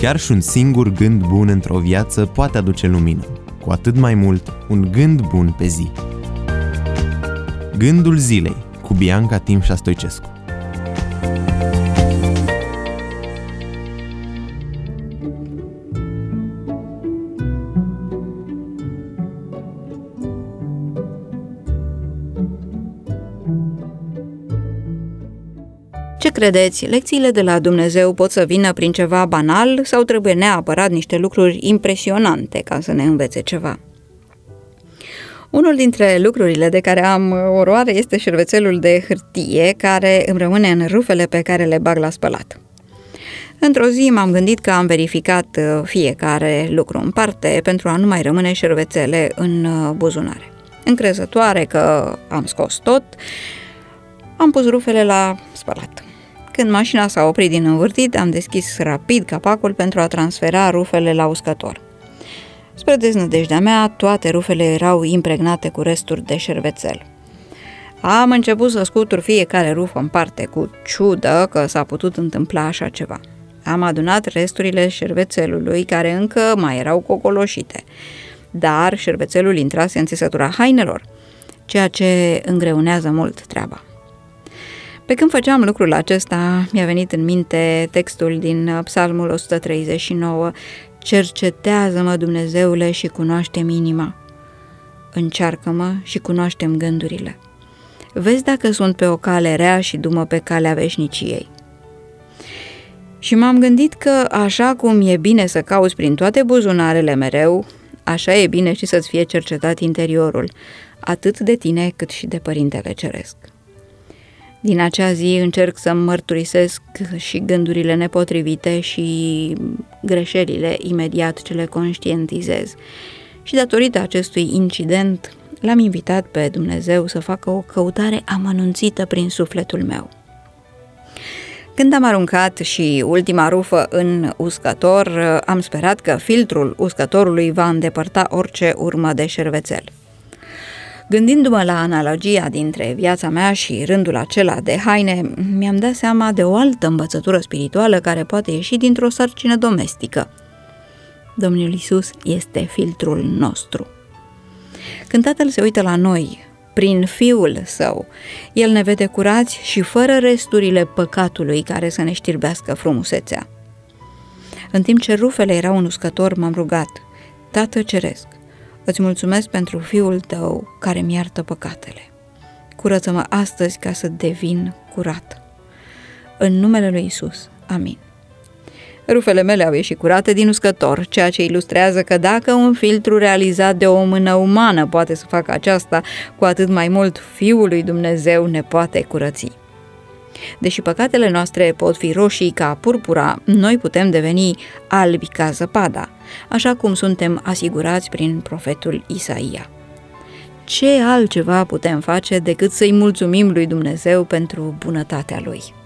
Chiar și un singur gând bun într-o viață poate aduce lumină, cu atât mai mult un gând bun pe zi. Gândul zilei cu Bianca Timșa Stoicescu. Ce credeți, lecțiile de la Dumnezeu pot să vină prin ceva banal sau trebuie neapărat niște lucruri impresionante ca să ne învețe ceva? Unul dintre lucrurile de care am oroare este șervețelul de hârtie care îmi rămâne în rufele pe care le bag la spălat. Într-o zi m-am gândit că am verificat fiecare lucru în parte pentru a nu mai rămâne șervețele în buzunare. Încrezătoare că am scos tot, am pus rufele la spălat. Când mașina s-a oprit din învârtit, am deschis rapid capacul pentru a transfera rufele la uscător. Spre deznădejdea mea, toate rufele erau impregnate cu resturi de șervețel. Am început să scutur fiecare rufă în parte, cu ciudă că s-a putut întâmpla așa ceva. Am adunat resturile șervețelului, care încă mai erau cocoloșite, dar șervețelul intrase în țesătura hainelor, ceea ce îngreunează mult treaba. Pe când făceam lucrul acesta, mi-a venit în minte textul din Psalmul 139, Cercetează-mă, Dumnezeule, și cunoaște-mi inima. Încearcă-mă și cunoaște-mi gândurile. Vezi dacă sunt pe o cale rea și du-mă pe calea veșniciei. Și m-am gândit că așa cum e bine să cauți prin toate buzunarele mereu, așa e bine și să-ți fie cercetat interiorul, atât de tine cât și de Părintele Ceresc. Din acea zi încerc să mărturisesc și gândurile nepotrivite și greșelile imediat ce le conștientizez. Și datorită acestui incident, l-am invitat pe Dumnezeu să facă o căutare amănunțită prin sufletul meu. Când am aruncat și ultima rufă în uscător, am sperat că filtrul uscătorului va îndepărta orice urmă de șervețel. Gândindu-mă la analogia dintre viața mea și rândul acela de haine, mi-am dat seama de o altă învățătură spirituală care poate ieși dintr-o sarcină domestică. Domnul Iisus este filtrul nostru. Când Tatăl se uită la noi, prin Fiul Său, El ne vede curați și fără resturile păcatului care să ne știrbească frumusețea. În timp ce rufele erau în uscător, m-am rugat, Tată Ceresc, îți mulțumesc pentru Fiul Tău care mi iartă păcatele. Curăță-mă astăzi ca să devin curat. În numele lui Iisus. Amin. Rufele mele au ieșit curate din uscător, ceea ce ilustrează că dacă un filtru realizat de o mână umană poate să facă aceasta, cu atât mai mult Fiul lui Dumnezeu ne poate curăți. Deși păcatele noastre pot fi roșii ca purpura, noi putem deveni albi ca zăpada, așa cum suntem asigurați prin profetul Isaia. Ce altceva putem face decât să-i mulțumim lui Dumnezeu pentru bunătatea Lui?